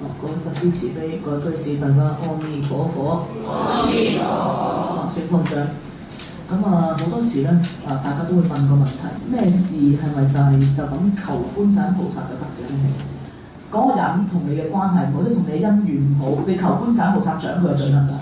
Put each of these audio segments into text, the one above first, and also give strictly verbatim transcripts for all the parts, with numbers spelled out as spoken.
各位法師慈悲，各位居士大家阿彌陀佛。 阿彌陀佛。 請放掌。咁啊，好多時咧啊，大家都會問個問題：咩事係咪就係就咁求觀世音菩薩就得嘅咧？嗰、那個人同你嘅關係唔好，即係同你嘅姻緣唔好，你求觀世音菩薩獎佢就最得㗎。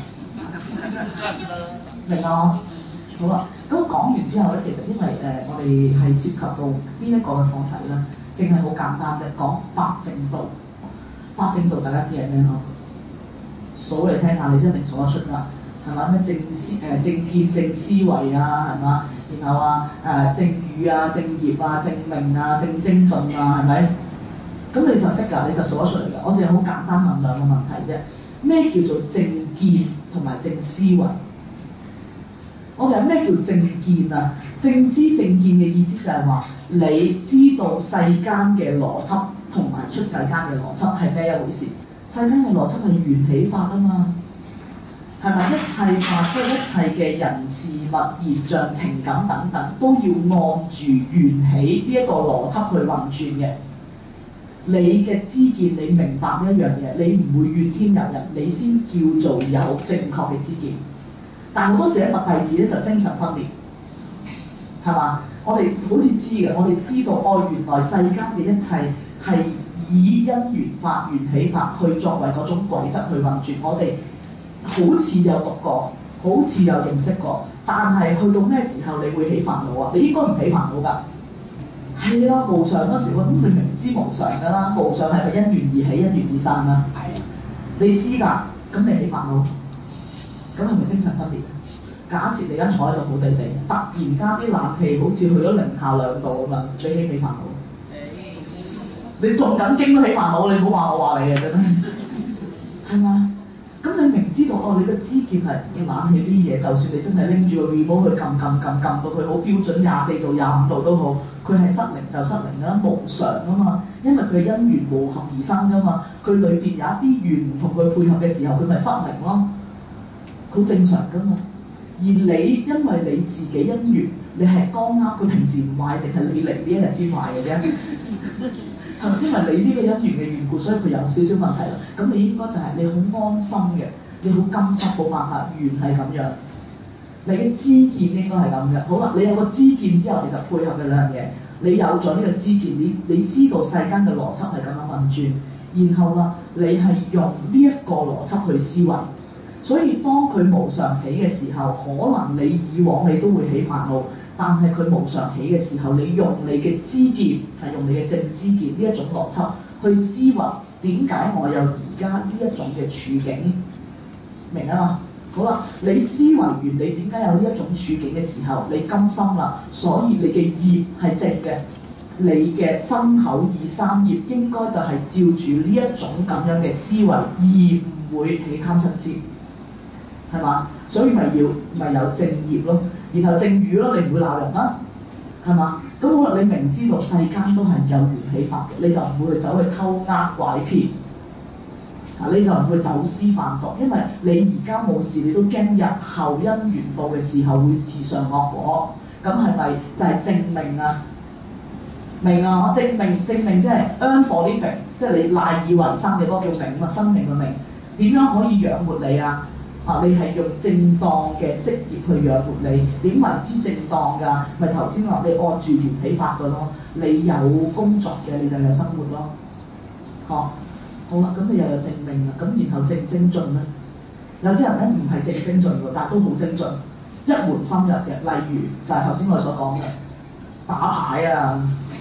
明啊？好啦，咁講完之後咧，其實因為誒、呃、我哋係涉及到邊一個嘅課題咧，淨係好簡單啫，講八正道。八正道大家知係咩咯？數嚟聽下，你真一定數得出㗎，係嘛？咩正思誒正見正思維啊，係嘛？然後啊誒、呃、正語啊、正業啊、正命啊、正精進啊，係咪？咁你實識㗎，你實數得出嚟㗎。我淨係好簡單問兩個問題啫。咩叫做正見同埋正思維？我哋有咩叫正見啊？正知正見嘅意思就係話，你知道世間嘅邏輯同埋出世間嘅邏輯係咩一回事？世間嘅邏輯係緣起法啊嘛，係咪？一切法即係一切嘅人事物現象情感等等，都要按住緣起呢一個邏輯去運轉嘅。你嘅知見，你明白呢一樣嘢，你唔會怨天尤人，你先叫做有正確嘅知見。但係好多時咧，佛弟子咧就精神分裂，係嘛？我哋好似知嘅，我哋知道哦，原來世間嘅一切係以因緣法、緣起法去作為嗰種軌跡去運轉。我哋好似有讀過，好似有認識過，但係去到咩時候你會起煩惱啊？你應該唔起煩惱㗎。係啦，無常嗰陣時，咁你明知無常㗎啦，無常係咪因緣而起、因緣而散啊？係。你知㗎，咁你起煩惱，咁係咪精神分裂？假設你而家坐喺度好地地，突然間啲冷氣好似去咗零下兩度咁啊，你起唔起煩惱？你仲緊經都起煩惱，你唔好話我話你嘅真係，係嘛？咁你明知道哦，你嘅知見係冷氣啲嘢，就算你真係拎住個 remote 去撳撳撳撳到佢好標準廿四度、廿五度都好，佢係失靈就失靈啦，無常啊嘛，因為佢因緣和合而生噶嘛，佢裏邊有一啲緣唔同佢配合嘅時候，佢咪失靈咯，好正常噶嘛。而你因為你自己因緣，你係剛啱，佢平時唔壞，淨係你嚟呢一日先壞嘅啫。係咪？因為你呢個因緣嘅緣故，所以佢有少少問題啦。咁你應該就係你好安心嘅，你好甘心，冇辦法，緣係咁樣。你嘅知見應該係咁嘅。好啦，你有個知見之後，其實配合嘅兩樣嘢，你有咗呢個知見，你你知道世間嘅邏輯係咁樣運轉，然後啦，你係用呢一個邏輯去思維。所以當佢無常起嘅時候，可能你以往你都會起煩惱，但係佢無常起嘅時候，你用你嘅知見係用你嘅正知見呢一種邏輯去思維，點解我有而家呢一種嘅處境？明啊嘛？好啦，你思維完你點解有呢一種處境嘅時候，你甘心啦，所以你嘅業係正嘅，你嘅身口意三業應該就係照住呢一種咁樣嘅思維，而唔會起貪嗔痴。係嘛？所以咪要咪有正業咯，然後正語咯，你唔會鬧人啦，係嘛？咁好啦，你明知道世間都係有緣起法嘅，你就唔會去走去偷呃拐騙，啊，你就唔會走私販毒，因為你而家冇事，你都驚日後因緣到嘅時候會自上惡果，咁係咪就係正命啊？命啊！正命正命即係 earn for living，即係你賴以為生嘅嗰個叫命啊，生命嘅命，點樣可以養活你啊？啊！你係用正當嘅職業去養活你，點為之正當㗎？咪頭先話你按住緣起法㗎咯，你有工作嘅你就有生活咯。嚇、啊，好啦，咁你又有正命啦，咁然後正精進咧，有啲人咧唔係正精進㗎，但係都好精進，一門深入嘅。例如就係頭先我哋所講嘅打牌啊，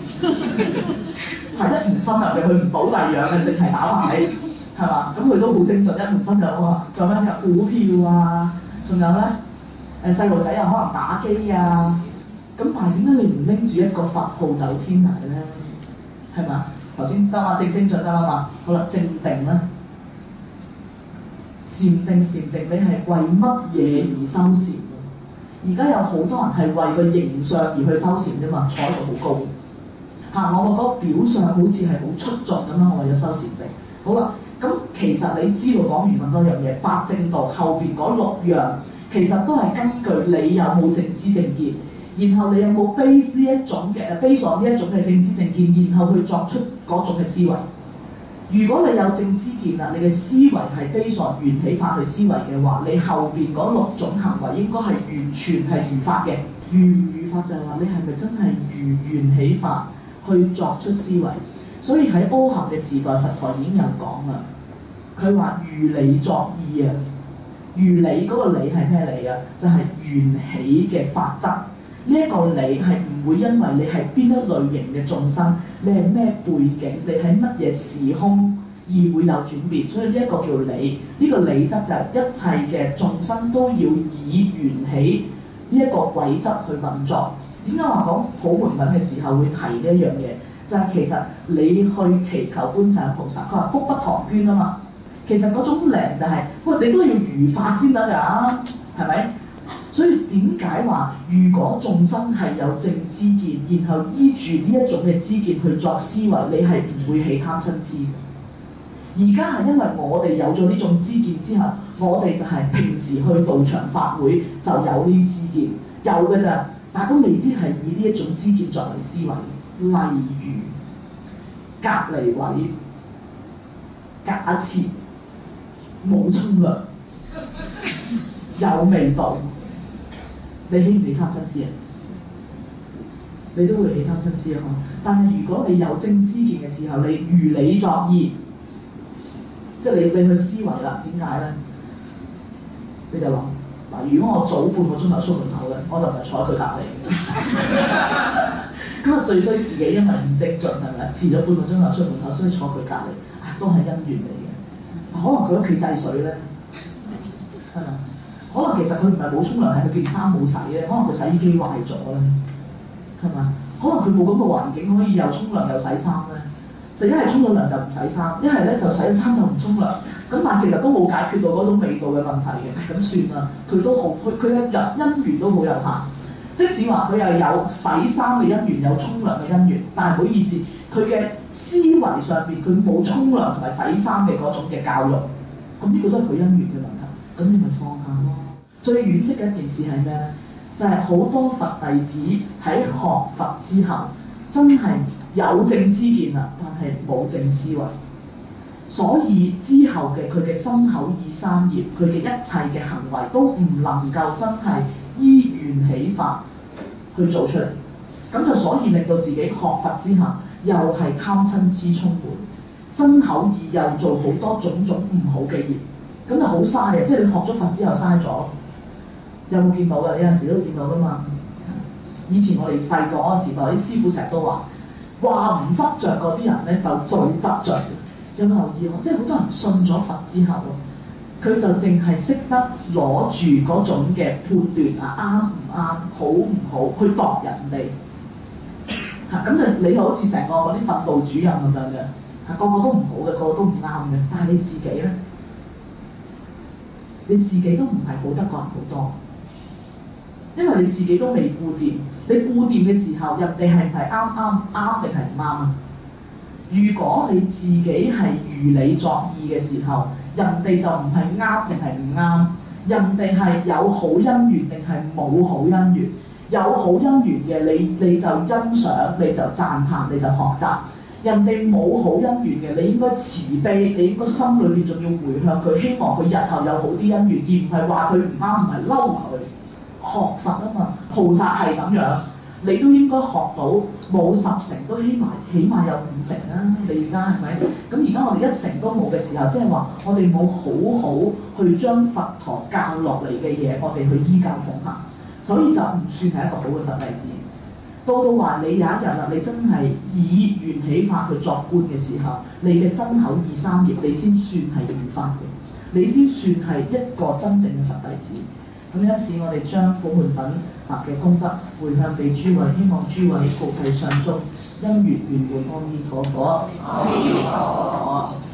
係一門深入嘅，佢唔賭第二樣嘅，淨係打牌。係嘛？咁佢都好精進，一門深入啊嘛。仲有咩嘅股票啊？仲有咧誒細路仔又可能打機啊。咁但係點解你唔拎住一個佛號走天涯咧？係嘛？頭先得嘛，正精進得啦嘛。好啦，正定咧，禪定禪定，你係為乜嘢而修禪？而家有好多人係為個形象而去修禪啫嘛，坐喺度好高嚇。我個嗰表象好似係好出眾咁樣，我為咗修禪定。好啦。咁其實你知道講完咁多樣嘢，八正道後邊嗰六樣其實都係根據你有冇正知正見，然後你有冇 base 呢一種嘅 base on 呢一種嘅正知正見，然後去作出嗰種嘅思維。 如果你有正知見啦，你嘅思維係 based on緣起法去思維嘅話，你後邊嗰六種行為應該係完全係如法嘅。如唔如法就係話你係咪真係如緣起法去作出思維？所以喺阿含嘅時代，佛陀已經有講啦。佢話如理作意啊，如理嗰個理係咩理啊？就係、是、緣起嘅法則。呢、這、一個理係唔會因為你係邊一類型嘅眾生，你係咩背景，你喺乜嘢時空而會有轉變。所以呢一個叫理。呢、這個理則就係一切嘅眾生都要以緣起呢一個軌則去運作。點解話講普門品嘅時候會提呢一樣嘢？就係、是、其實你去祈求觀世音菩薩，佢話福不唐捐啊嘛。其實嗰種靈就係、是，喂，你都要如法先得㗎，係咪？所以點解話如果眾生係有正知見，然後依住呢一種嘅知見去作思維，你係唔會起貪嗔痴嘅。而家係因為我哋有咗呢種知見之後，我哋就係平時去道場法會就有呢啲知見，有嘅咋，但都未必係以呢一種知見作為思維。例如隔離位，假設冇沖涼，有味道，你起唔起貪嗔痴啊？你都會起貪嗔痴啊！但係如果你有正知見嘅時候，你如理作意，即係你你去思維啦。點解咧？你就諗嗱，如果我早半個鐘頭出門口咧，我就唔係坐喺佢隔離。咁啊，最衰自己因為唔精進係咪啊？遲咗半個鐘頭出門口，所以坐佢隔離，啊都係因緣嚟嘅。可能佢屋企制水咧，係咪？可能其實佢唔係冇沖涼，係佢件衫冇洗咧。可能佢洗衣機壞咗咧，係咪？可能佢冇咁嘅環境可以又沖涼又洗衫咧。就一係沖咗涼就唔洗衫，一係咧就洗咗衫就唔沖涼。咁但係其實都冇解決到嗰種味道嘅問題嘅。咁算啦，佢都好，佢佢嘅因緣都好有限。即使話佢又有洗衫嘅因緣，有沖涼嘅因緣，但係唔好意思，佢嘅思維上邊佢冇沖涼同埋洗衫嘅嗰種嘅教育，咁呢個都係佢因緣嘅問題。咁你咪放下咯。最惋惜嘅一件事係咩咧？就係、是、好多佛弟子喺學佛之後，真係有正知見啦，但係冇正思維，所以之後嘅佢嘅身口意三業，佢嘅一切嘅行為都唔能夠真係依緣起法去做出嚟，咁就所以令到自己學佛之後又係貪嗔痴充滿，身口意又做好多種種唔好嘅業，咁就好嘥嘅。即係你學咗佛之後嘥咗，有冇見到㗎？有陣時都會見到㗎嘛。以前我哋細個嗰個時代，啲師傅成日都話話唔執着嗰啲人咧就最執着。有冇留意？即係好多人信咗佛之後，佢就淨係識得攞住嗰種嘅判斷啊，啱唔啱，好唔好，去度人哋嚇。咁就你好似成個嗰啲訓導主任咁樣嘅嚇，個個都唔好嘅，個個都唔啱嘅。但係你自己咧，你自己都唔係好得過人好多，因為你自己都未顧掂。你顧掂嘅時候，人哋係唔係啱啱啱定係唔啱啊？如果你自己係如理作意嘅時候，人哋就唔係啱定係唔啱，人哋係有好因緣定係冇好因緣。有好因緣嘅你你就欣賞，你就讚歎，你就學習。人哋冇好因緣嘅，你應該慈悲，你應該心裏邊仲要回向佢，希望佢日後有好啲因緣，而唔係話佢唔啱，唔係嬲佢。學佛啊嘛，菩薩係咁樣。你都應該學到冇十成都起碼起碼有五成啦。你而家係咪？咁而家我哋一成都冇嘅時候，即係話我哋冇好好去將佛陀教落嚟嘅嘢，我哋去依教奉行，所以就唔算係一個好嘅佛弟子。到到話你有一日啦，你真係以緣起法去作觀嘅時候，你嘅身口意三業，你先算係如法嘅，你先算係一個真正嘅佛弟子。咁因此，我哋將普門品啊嘅功德回向俾諸位，希望諸位菩提上中，因緣圓滿，阿彌陀佛。阿彌陀佛。